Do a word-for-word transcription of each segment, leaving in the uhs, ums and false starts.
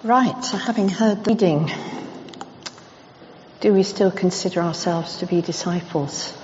Right, so having heard the reading, do we still consider ourselves to be disciples?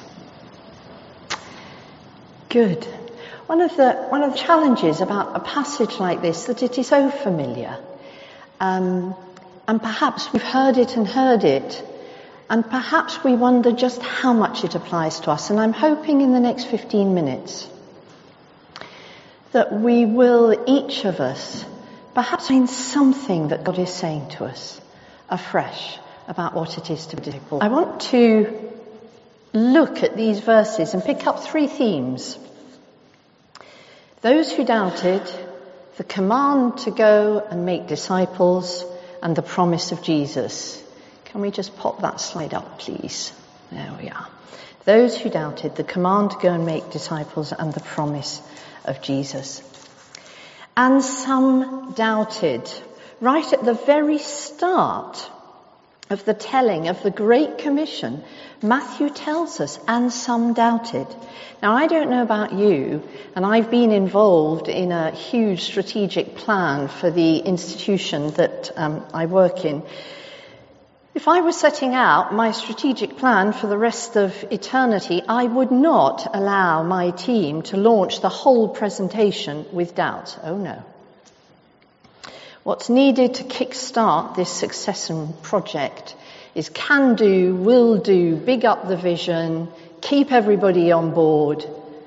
Good. One of the one of the challenges about a passage like this, that it is so familiar, um, and perhaps we've heard it and heard it, and perhaps we wonder just how much it applies to us. And I'm hoping in the next fifteen minutes that we will, each of us, perhaps find something that God is saying to us afresh about what it is to be a disciple. I want to look at these verses and pick up three themes. Those who doubted, the command to go and make disciples, and the promise of Jesus. Can we just pop that slide up, please? There we are. Those who doubted, the command to go and make disciples, and the promise of Jesus. And some doubted. Right at the very start of the telling of the Great Commission, Matthew tells us, and some doubted. Now, I don't know about you, and I've been involved in a huge strategic plan for the institution that um, I work in. If I was setting out my strategic plan for the rest of eternity, I would not allow my team to launch the whole presentation with doubts. Oh no. What's needed to kickstart this succession project is can do, will do, big up the vision, keep everybody on board.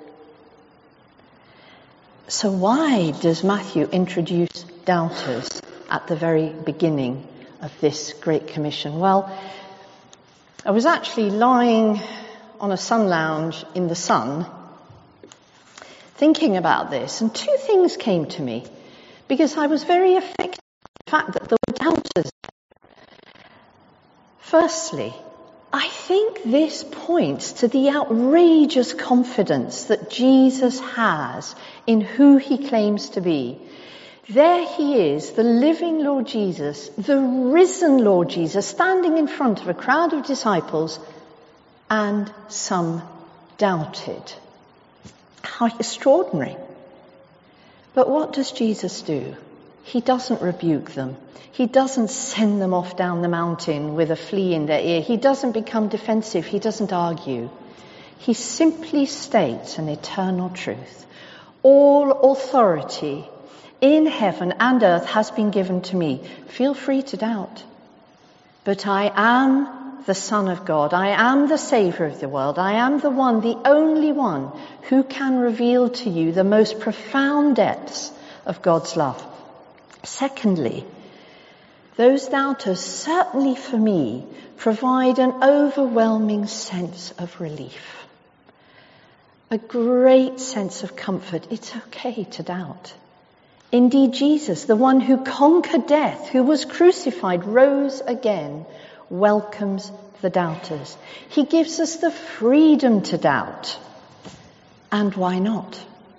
So why does Matthew introduce doubters at the very beginning of this Great Commission? Well, I was actually lying on a sun lounge in the sun thinking about this, and two things came to me because I was very affected by the fact that there were doubters. Firstly, I think this points to the outrageous confidence that Jesus has in who he claims to be. There he is, the living Lord Jesus, the risen Lord Jesus, standing in front of a crowd of disciples, and some doubted. How extraordinary. But what does Jesus do? He doesn't rebuke them. He doesn't send them off down the mountain with a flea in their ear. He doesn't become defensive. He doesn't argue. He simply states an eternal truth. All authority in heaven and earth has been given to me. Feel free to doubt. But I am the Son of God. I am the Saviour of the world. I am the one, the only one, who can reveal to you the most profound depths of God's love. Secondly, those doubters, certainly for me, provide an overwhelming sense of relief. A great sense of comfort. It's okay to doubt. Indeed, Jesus, the one who conquered death, who was crucified, rose again, welcomes the doubters. He gives us the freedom to doubt. And why not?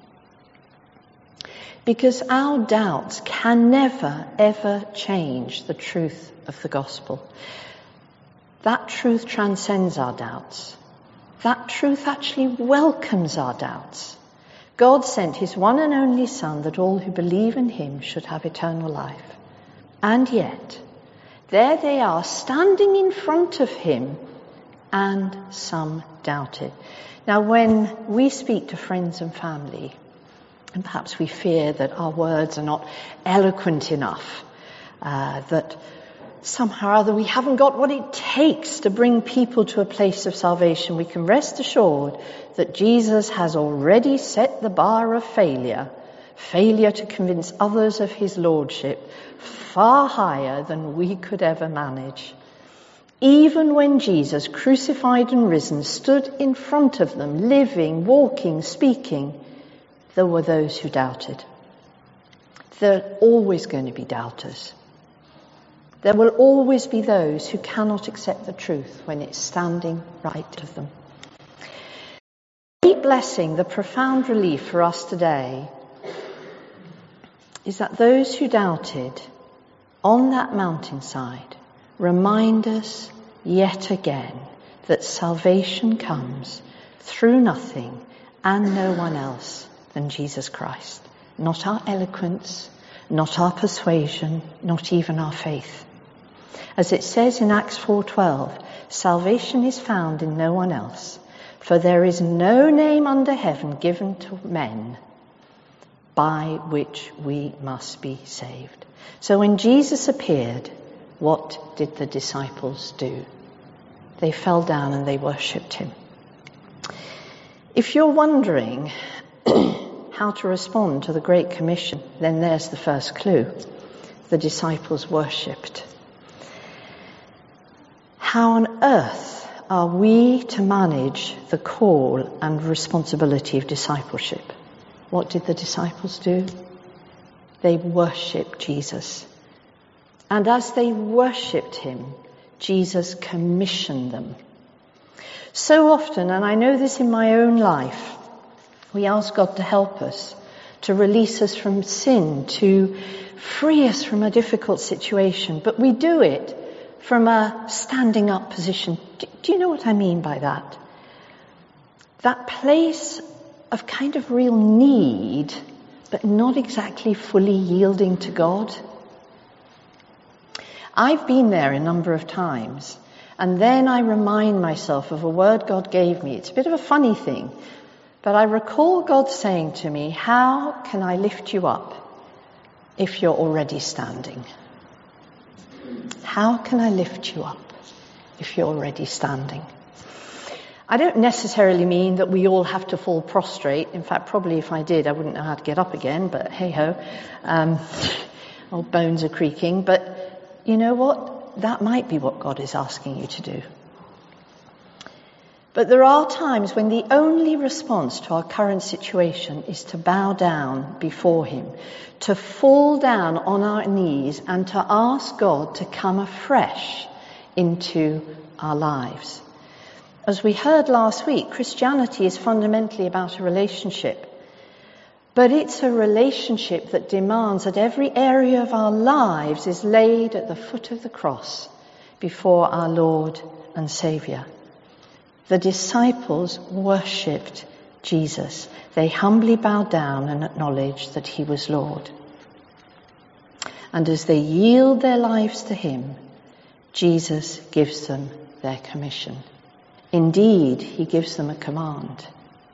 Because our doubts can never, ever change the truth of the gospel. That truth transcends our doubts. That truth actually welcomes our doubts. God sent his one and only Son that all who believe in him should have eternal life. And yet, there they are standing in front of him, and some doubted. Now, when we speak to friends and family, and perhaps we fear that our words are not eloquent enough, uh, that somehow or other we haven't got what it takes to bring people to a place of salvation, we can rest assured that Jesus has already set the bar of failure, failure to convince others of his lordship, far higher than we could ever manage. Even when Jesus, crucified and risen, stood in front of them, living, walking, speaking, there were those who doubted. There are always going to be doubters. There will always be those who cannot accept the truth when it's standing right of them. The blessing, the profound relief for us today is that those who doubted on that mountainside remind us yet again that salvation comes through nothing and no one else than Jesus Christ. Not our eloquence, not our persuasion, not even our faith. As it says in Acts four twelve, salvation is found in no one else, for there is no name under heaven given to men by which we must be saved. So when Jesus appeared, what did the disciples do? They fell down and they worshipped him. If you're wondering how to respond to the Great Commission, then there's the first clue. The disciples worshipped. How on earth are we to manage the call and responsibility of discipleship? What did the disciples do? They worshipped Jesus. And as they worshipped him, Jesus commissioned them. So often, and I know this in my own life, we ask God to help us, to release us from sin, to free us from a difficult situation, but we do it from a standing up position. Do, do you know what I mean by that? That place of kind of real need, but not exactly fully yielding to God. I've been there a number of times, and then I remind myself of a word God gave me. It's a bit of a funny thing, but I recall God saying to me, how can I lift you up if you're already standing? How can I lift you up if you're already standing? I don't necessarily mean that we all have to fall prostrate. In fact, probably if I did, I wouldn't know how to get up again, but hey-ho. Um, old bones are creaking. But you know what? That might be what God is asking you to do. But there are times when the only response to our current situation is to bow down before him, to fall down on our knees and to ask God to come afresh into our lives. As we heard last week, Christianity is fundamentally about a relationship. But it's a relationship that demands that every area of our lives is laid at the foot of the cross before our Lord and Saviour. The disciples worshipped Jesus. They humbly bowed down and acknowledged that he was Lord. And as they yield their lives to him, Jesus gives them their commission. Indeed, he gives them a command.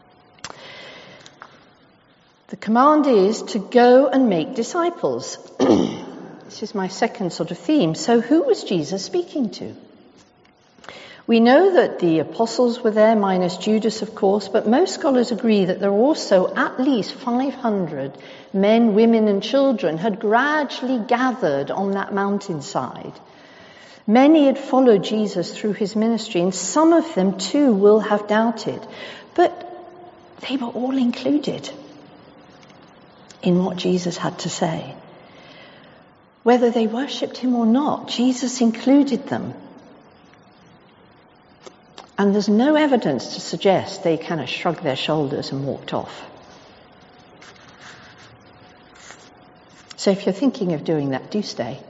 The command is to go and make disciples. This is my second sort of theme. So who was Jesus speaking to? We know that the apostles were there, minus Judas, of course, but most scholars agree that there were also at least five hundred men, women and children had gradually gathered on that mountainside. Many had followed Jesus through his ministry, and some of them too will have doubted. But they were all included in what Jesus had to say. Whether they worshipped him or not, Jesus included them. And there's no evidence to suggest they kind of shrugged their shoulders and walked off. So if you're thinking of doing that, do stay.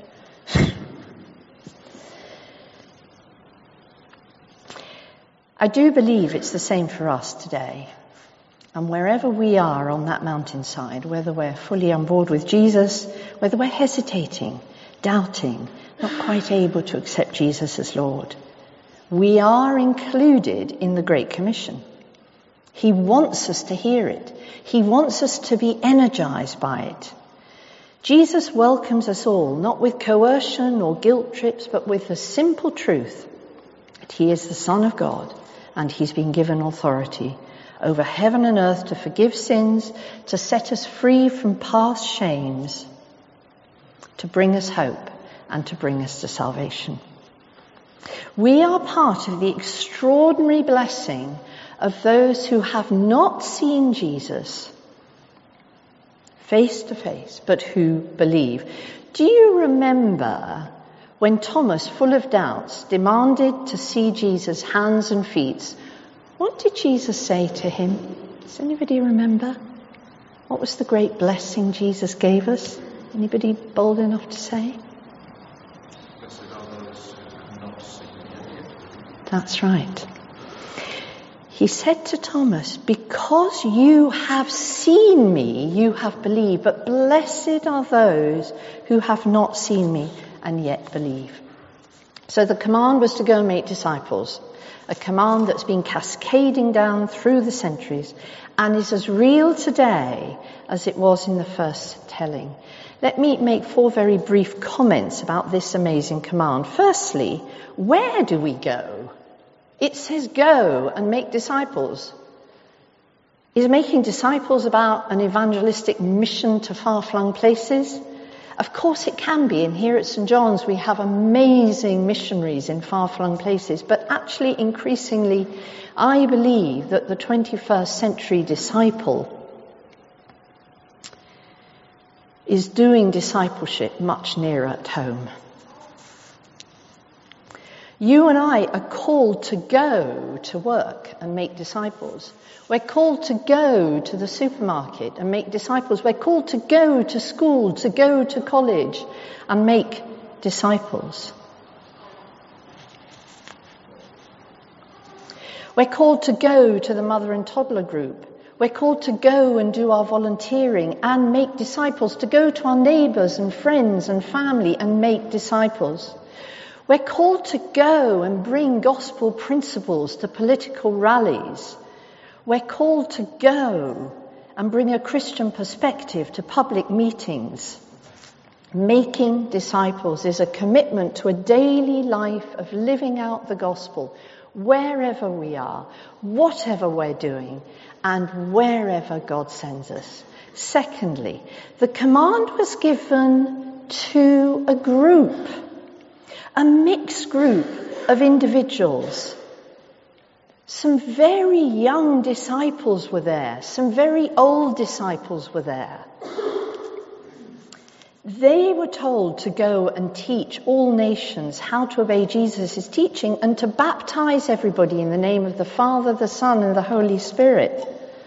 I do believe it's the same for us today. And wherever we are on that mountainside, whether we're fully on board with Jesus, whether we're hesitating, doubting, not quite able to accept Jesus as Lord, we are included in the Great Commission. He wants us to hear it. He wants us to be energized by it. Jesus welcomes us all, not with coercion or guilt trips, but with the simple truth that he is the Son of God and he's been given authority over heaven and earth to forgive sins, to set us free from past shames, to bring us hope and to bring us to salvation. We are part of the extraordinary blessing of those who have not seen Jesus face to face, but who believe. Do you remember when Thomas, full of doubts, demanded to see Jesus' hands and feet? What did Jesus say to him? Does anybody remember? What was the great blessing Jesus gave us? Anybody bold enough to say? Blessed are those who have not seen me. That's right. He said to Thomas, because you have seen me, you have believed, but blessed are those who have not seen me and yet believe. So the command was to go and make disciples, a command that's been cascading down through the centuries and is as real today as it was in the first telling. Let me make four very brief comments about this amazing command. Firstly, where do we go? It says go and make disciples. Is making disciples about an evangelistic mission to far-flung places? Of course it can be, and here at Saint John's we have amazing missionaries in far-flung places, but actually increasingly I believe that the twenty-first century disciple is doing discipleship much nearer at home. You and I are called to go to work and make disciples. We're called to go to the supermarket and make disciples. We're called to go to school, to go to college and make disciples. We're called to go to the mother and toddler group. We're called to go and do our volunteering and make disciples, to go to our neighbours and friends and family and make disciples. We're called to go and bring gospel principles to political rallies. We're called to go and bring a Christian perspective to public meetings. Making disciples is a commitment to a daily life of living out the gospel wherever we are, whatever we're doing, and wherever God sends us. Secondly, the command was given to a group, a mixed group of individuals. Some very young disciples were there. Some very old disciples were there. They were told to go and teach all nations how to obey Jesus' teaching and to baptize everybody in the name of the Father, the Son, and the Holy Spirit.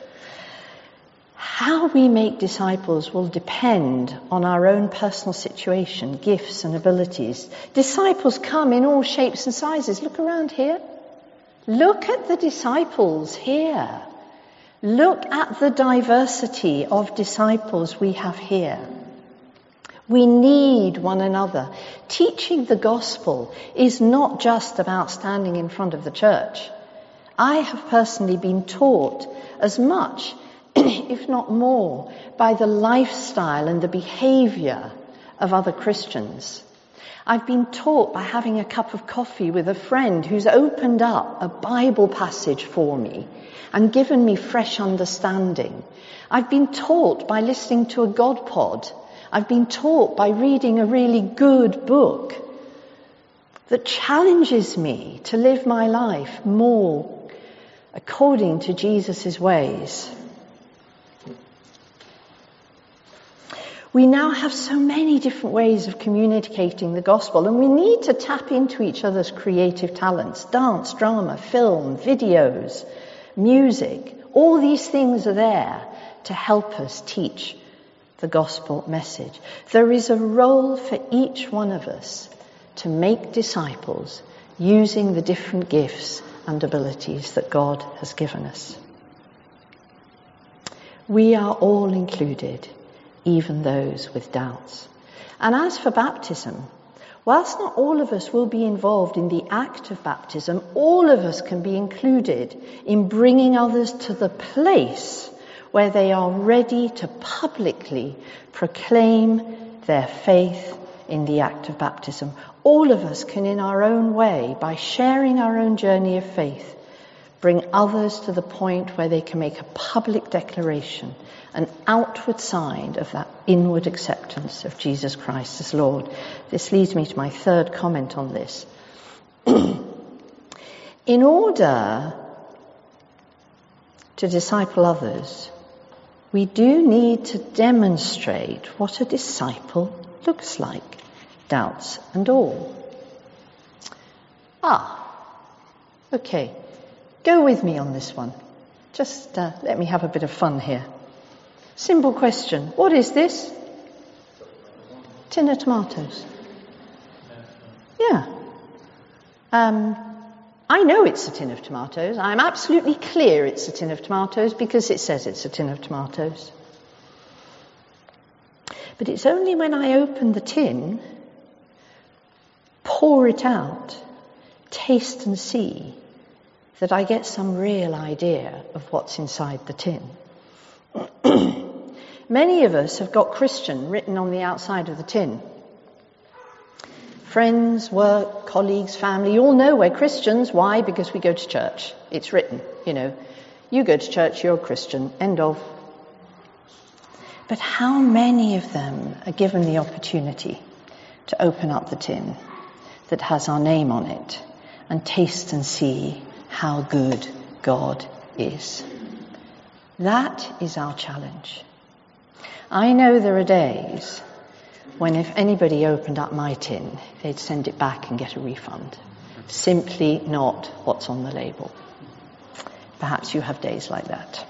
How we make disciples will depend on our own personal situation, gifts and abilities. Disciples come in all shapes and sizes. Look around here. Look at the disciples here. Look at the diversity of disciples we have here. We need one another. Teaching the gospel is not just about standing in front of the church. I have personally been taught as much, if not more, by the lifestyle and the behaviour of other Christians. I've been taught by having a cup of coffee with a friend who's opened up a Bible passage for me and given me fresh understanding. I've been taught by listening to a God pod. I've been taught by reading a really good book that challenges me to live my life more according to Jesus' ways. We now have so many different ways of communicating the gospel, and we need to tap into each other's creative talents. Dance, drama, film, videos, music. All these things are there to help us teach the gospel message. There is a role for each one of us to make disciples using the different gifts and abilities that God has given us. We are all included, even those with doubts. And as for baptism, whilst not all of us will be involved in the act of baptism, all of us can be included in bringing others to the place where they are ready to publicly proclaim their faith in the act of baptism. All of us can, in our own way, by sharing our own journey of faith, bring others to the point where they can make a public declaration, an outward sign of that inward acceptance of Jesus Christ as Lord. This leads me to my third comment on this. In order to disciple others, we do need to demonstrate what a disciple looks like, doubts and all. Ah, okay. Go with me on this one. Just uh, let me have a bit of fun here. Simple question. What is this? Tin of tomatoes. Yeah. Um, I know it's a tin of tomatoes. I'm absolutely clear it's a tin of tomatoes because it says it's a tin of tomatoes. But it's only when I open the tin, pour it out, taste and see, that I get some real idea of what's inside the tin. Many of us have got Christian written on the outside of the tin. Friends, work, colleagues, family, you all know we're Christians. Why? Because we go to church. It's written, you know. You go to church, you're a Christian. End of. But how many of them are given the opportunity to open up the tin that has our name on it and taste and see how good God is? That is our challenge. I know there are days when if anybody opened up my tin, they'd send it back and get a refund. Simply not what's on the label. Perhaps you have days like that.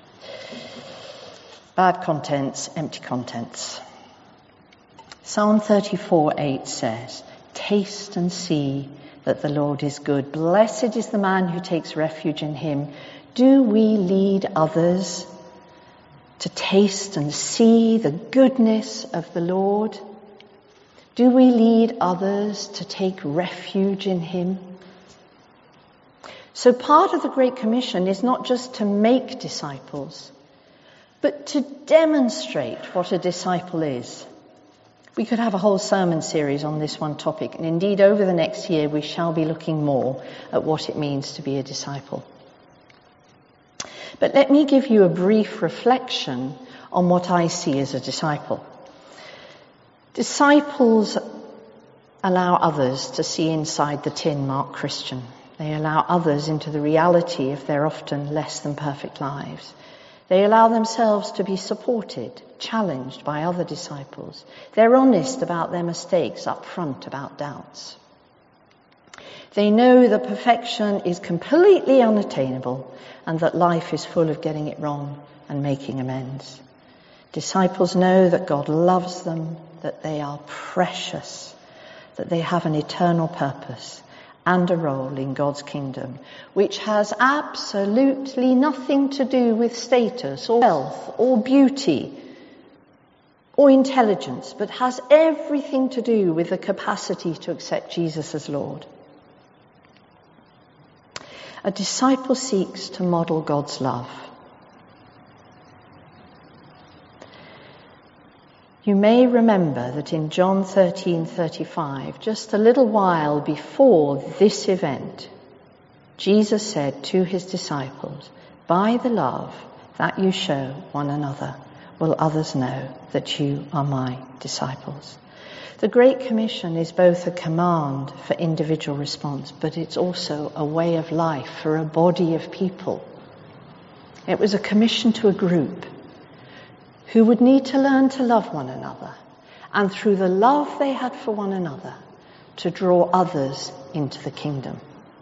Bad contents, empty contents. Psalm thirty-four eight says, "Taste and see that the Lord is good. Blessed is the man who takes refuge in him." Do we lead others to taste and see the goodness of the Lord? Do we lead others to take refuge in him? So part of the Great Commission is not just to make disciples, but to demonstrate what a disciple is. We could have a whole sermon series on this one topic, and indeed over the next year we shall be looking more at what it means to be a disciple. But let me give you a brief reflection on what I see as a disciple. Disciples allow others to see inside the tin marked Christian. They allow others into the reality of their often less than perfect lives. They allow themselves to be supported, challenged by other disciples. They're honest about their mistakes, upfront about doubts. They know that perfection is completely unattainable and that life is full of getting it wrong and making amends. Disciples know that God loves them, that they are precious, that they have an eternal purpose and a role in God's kingdom, which has absolutely nothing to do with status or wealth or beauty or intelligence, but has everything to do with the capacity to accept Jesus as Lord. A disciple seeks to model God's love. You may remember that in John thirteen thirty-five, just a little while before this event, Jesus said to his disciples, "By the love that you show one another, will others know that you are my disciples." The Great Commission is both a command for individual response, but it's also a way of life for a body of people. It was a commission to a group who would need to learn to love one another, and through the love they had for one another, to draw others into the kingdom.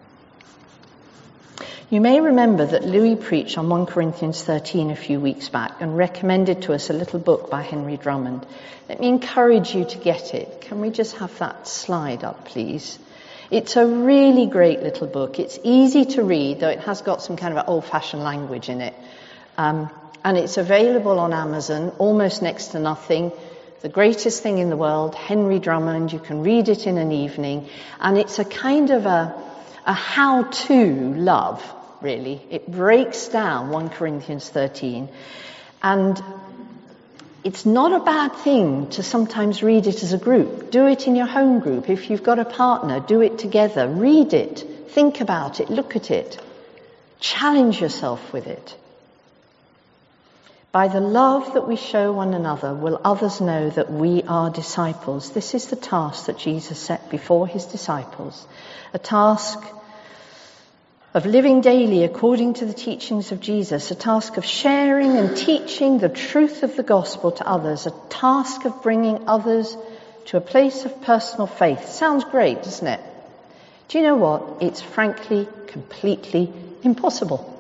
You may remember that Louis preached on First Corinthians thirteen a few weeks back and recommended to us a little book by Henry Drummond. Let me encourage you to get it. Can we just have that slide up, please? It's a really great little book. It's easy to read, though it has got some kind of old-fashioned language in it. Um, and it's available on Amazon, almost next to nothing. The greatest thing in the world, Henry Drummond. You can read it in an evening. And it's a kind of a, a how-to love, really. It breaks down First Corinthians thirteen. And it's not a bad thing to sometimes read it as a group. Do it in your home group. If you've got a partner, do it together. Read it. Think about it. Look at it. Challenge yourself with it. By the love that we show one another, will others know that we are disciples. This is the task that Jesus set before his disciples. A task of living daily according to the teachings of Jesus, a task of sharing and teaching the truth of the gospel to others, a task of bringing others to a place of personal faith. Sounds great, doesn't it? Do you know what? It's frankly completely impossible.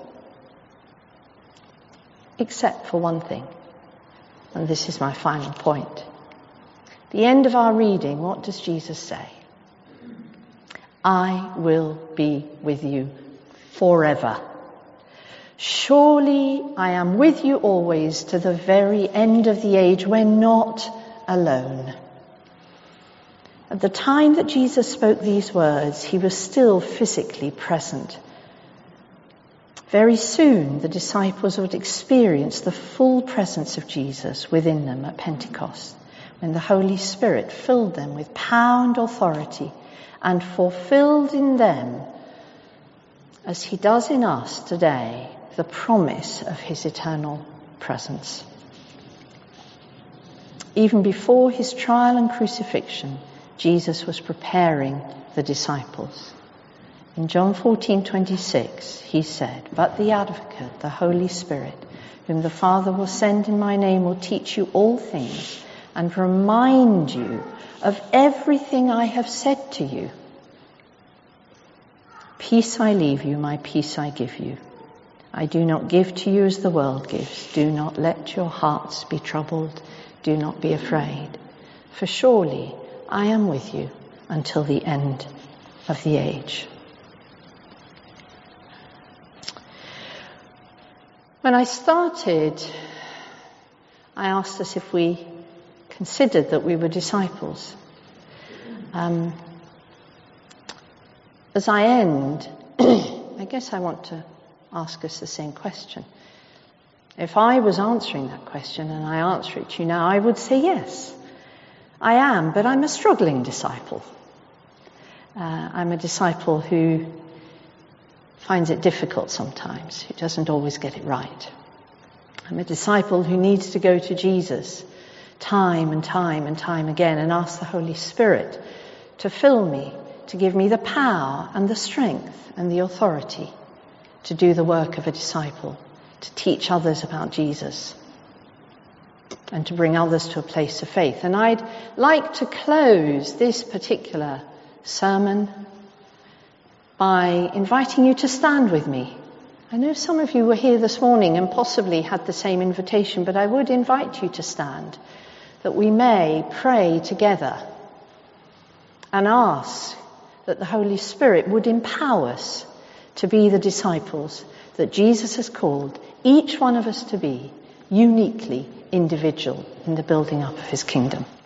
Except for one thing. And this is my final point. The end of our reading, what does Jesus say? I will be with you forever. Surely I am with you always to the very end of the age. We're not alone. At the time that Jesus spoke these words, he was still physically present. Very soon, the disciples would experience the full presence of Jesus within them at Pentecost, when the Holy Spirit filled them with power and authority and fulfilled in them, as he does in us today, the promise of his eternal presence. Even before his trial and crucifixion, Jesus was preparing the disciples. In John fourteen twenty-six, he said, "But the Advocate, the Holy Spirit, whom the Father will send in my name, will teach you all things and remind you of everything I have said to you. Peace I leave you, my peace I give you. I do not give to you as the world gives. Do not let your hearts be troubled. Do not be afraid. For surely I am with you until the end of the age." When I started, I asked us if we considered that we were disciples. Um, as I end, I guess I want to ask us the same question. If I was answering that question and I answer it to you now, I would say yes, I am, but I'm a struggling disciple. Uh, I'm a disciple who finds it difficult sometimes, who doesn't always get it right. I'm a disciple who needs to go to Jesus time and time and time again and ask the Holy Spirit to fill me, to give me the power and the strength and the authority to do the work of a disciple, to teach others about Jesus and to bring others to a place of faith. And I'd like to close this particular sermon by inviting you to stand with me. I know some of you were here this morning and possibly had the same invitation, but I would invite you to stand, that we may pray together and ask that the Holy Spirit would empower us to be the disciples that Jesus has called each one of us to be, uniquely individual in the building up of his kingdom.